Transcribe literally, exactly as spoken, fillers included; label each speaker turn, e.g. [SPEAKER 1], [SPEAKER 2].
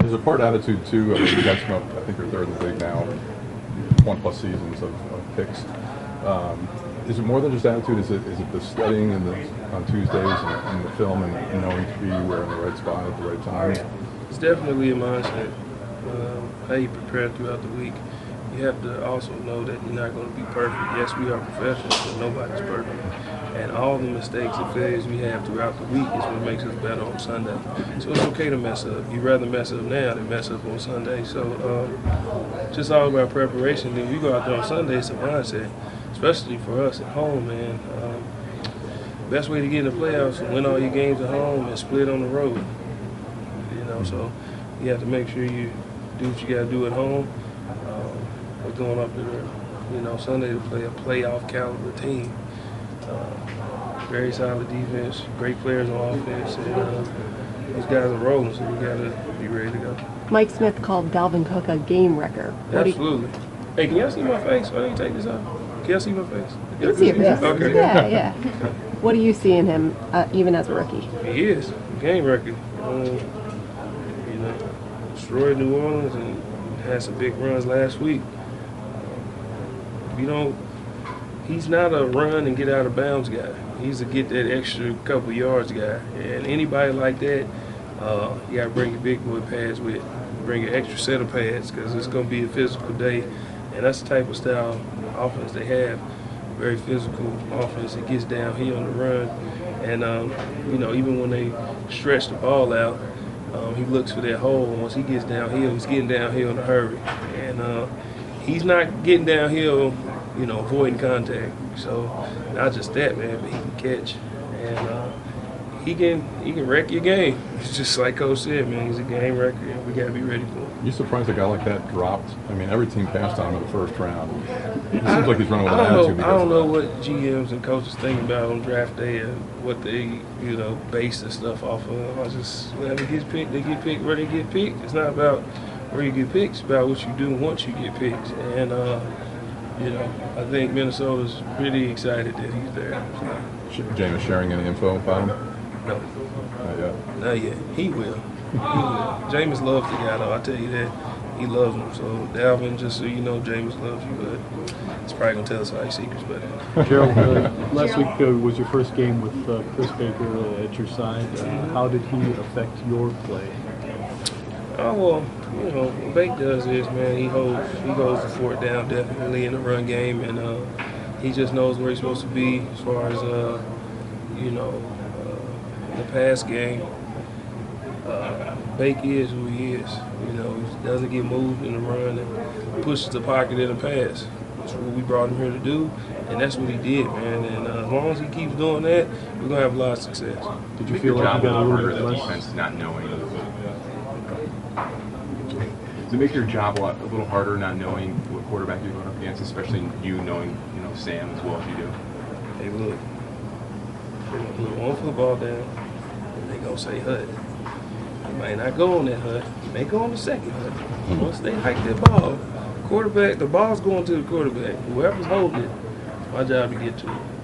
[SPEAKER 1] There's a part attitude too. I mean, you guys come up, I think you're third in the league now, one plus seasons of, of picks. Um, is it more than just attitude? Is it is it the studying and the on Tuesdays and, and the film and, and knowing to be where in the right spot at the right time?
[SPEAKER 2] It's definitely a mindset. Um, how you prepare throughout the week. You have to also know that you're not going to be perfect. Yes, we are professionals, but nobody's perfect. And all the mistakes and failures we have throughout the week is what makes us better on Sunday. So it's okay to mess up. You'd rather mess up now than mess up on Sunday. So um, just all about preparation. Then we go out there on Sunday, it's a mindset, especially for us at home, man. Um, best way to get in the playoffs is win all your games at home and split on the road. You know, so you have to make sure you do what you got to do at home. Um, we're going up there, you know, Sunday to play a playoff caliber team. Uh, very solid defense, great players on offense, and uh, these guys are rolling, so we got to be ready to go.
[SPEAKER 3] Mike Smith called Dalvin Cook a game wrecker. What
[SPEAKER 2] Absolutely. You... Hey, can y'all see my face? Why don't you take this off? Can y'all see my face?
[SPEAKER 3] You can see your face.
[SPEAKER 2] Okay.
[SPEAKER 3] Yeah, yeah. What do you see in him, uh, even as a rookie?
[SPEAKER 2] He is a game wrecker. Um, you know, destroyed New Orleans and had some big runs last week. Um, you don't. He's not a run and get out of bounds guy. He's a get that extra couple yards guy. And anybody like that, uh, you got to bring your big boy pads with. Bring an extra set of pads because it's going to be a physical day. And that's the type of style offense they have. Very physical offense. It gets downhill on the run. And, um, you know, even when they stretch the ball out, um, he looks for that hole. Once he gets downhill, he's getting downhill in a hurry. And uh, he's not getting downhill, you know, avoiding contact. So not just that, man, but he can catch, and uh, he can he can wreck your game. It's just like Coach said, man, he's a game wrecker, and we got to be ready for him.
[SPEAKER 1] You surprised a guy like that dropped? I mean, every team passed on him in the first round. It seems like he's running with an attitude.
[SPEAKER 2] Know, I don't know what G Ms and coaches think about on draft day and what they, you know, base the stuff off of. I just, whoever gets picked, they get picked where they get picked. It's not about where you get picked. It's about what you do once you get picked. And, uh, you know, I think Minnesota's pretty excited that he's there.
[SPEAKER 1] So. Jameis sharing any info about him?
[SPEAKER 2] No.
[SPEAKER 1] Not yet.
[SPEAKER 2] Not yet. He will. He will. Jameis loves the guy, though. I tell you that. He loves him. So, Dalvin, just so you know, Jameis loves you, but it's probably going to tell us all your secrets. But
[SPEAKER 4] Gerald, uh, last week uh, was your first game with uh, Chris Baker uh, at your side. Uh, how did he affect your play?
[SPEAKER 2] Oh, well, you know, what Bake does is, man, he holds he holds the fort down definitely in the run game, and uh, he just knows where he's supposed to be as far as, uh, you know, uh, the pass game. Uh, Bake is who he is. You know, he doesn't get moved in the run and pushes the pocket in the pass. That's what we brought him here to do, and that's what he did, man. And uh, as long as he keeps doing that, we're going to have a lot of success.
[SPEAKER 4] Did you feel like you got a little bit less?
[SPEAKER 5] Defense not knowing. Does it make your job a, lot, a little harder not knowing what quarterback you're going up against, especially you knowing, you know, Sam as well as you do?
[SPEAKER 2] Hey, look, they're going to put one football down, and they're going to say hut. They might not go on that hut. They may go on the second hut. Once they hike that ball, quarterback, the ball's going to the quarterback. Whoever's holding it, my job to get to it.